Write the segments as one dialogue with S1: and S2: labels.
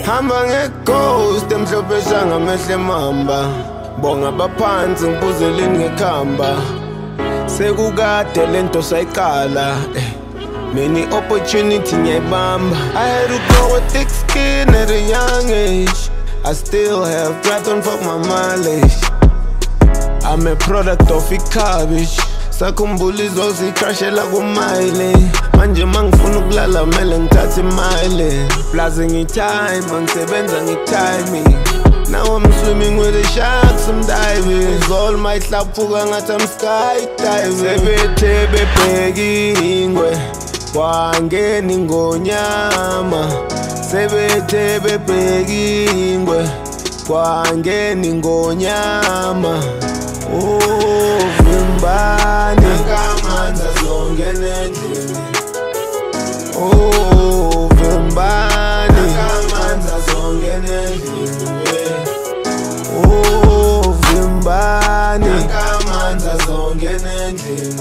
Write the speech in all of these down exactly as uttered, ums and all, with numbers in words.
S1: Hamba nge-ghost emhlophe shangamehlo emamba, bonga baphansi ngibuzeleni ngekhamba. Sekukade lento sayiqala, eh. Many opportunity ngiyayibamba. I had to grow a thick skin at a young age. I still have breath on fuck my mileage. I'm a product of i-cabbage. Sakhumbula izozicrashela kumile. Manje mangifuna ukulala mele ngithathe imile. Plus ngi-time, angisebenza ngi-timing. Now I'm swimming with the sharks, I'm diving. All my hlaphuka ngathi I'm skydiving. Sebethe bebheka ingwe, kwangena ingonyama. Sebethe bebheka ingwe, kwangena ingonyama. Oh, Vimbani nakamanza zongena endlini. Oh, Vimbani nakamanza zongena endlini. Oh, Vimbani nakamanza zongena endlini.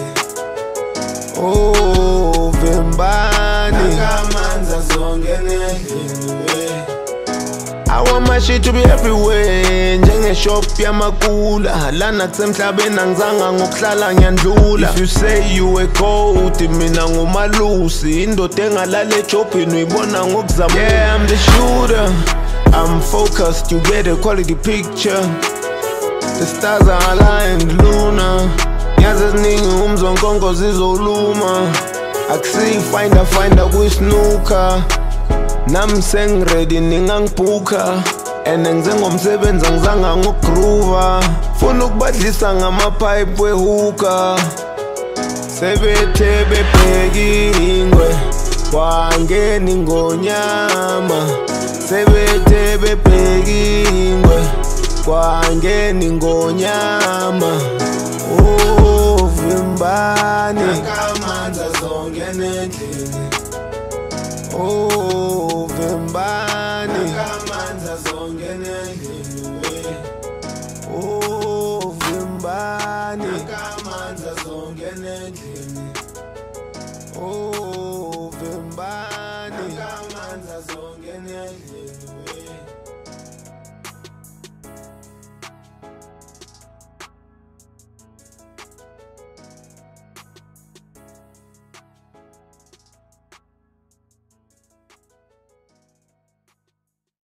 S1: Oh, Vimbani nakamanza zongena endlini. I want my shit to be everywhere. Njenge shop yamakula lana kusemhlabeni angizanga ngokuhlala ngiyandlula. If you say you a goat, mina ngumalusi. Indoda engalala ejobhini uyibona ngokuzama. Yeah, I'm the shooter, I'm focused, you get a quality picture. The stars are aligned, Luna. Ngiyazi eziningi umzonkonko zizoluma. Akusiyi finder finder kwisnooker. Nami sengready ningangibhuka. Ene ngize ngomsebenzi angizanga ngokugroova. Funa ukubadlisa ngamapipe wehuka. Sebethe bebheka ingwe, kwangena ingonyama. Sebethe bebheka ingwe, kwangena ingonyama. Oh, Vimbani nakamanza zongena endlini. Oh, Vimbani nakamanza zongena endlini. Oh, Vimbani nakamanza zongena endlini. Oh, Vimbani.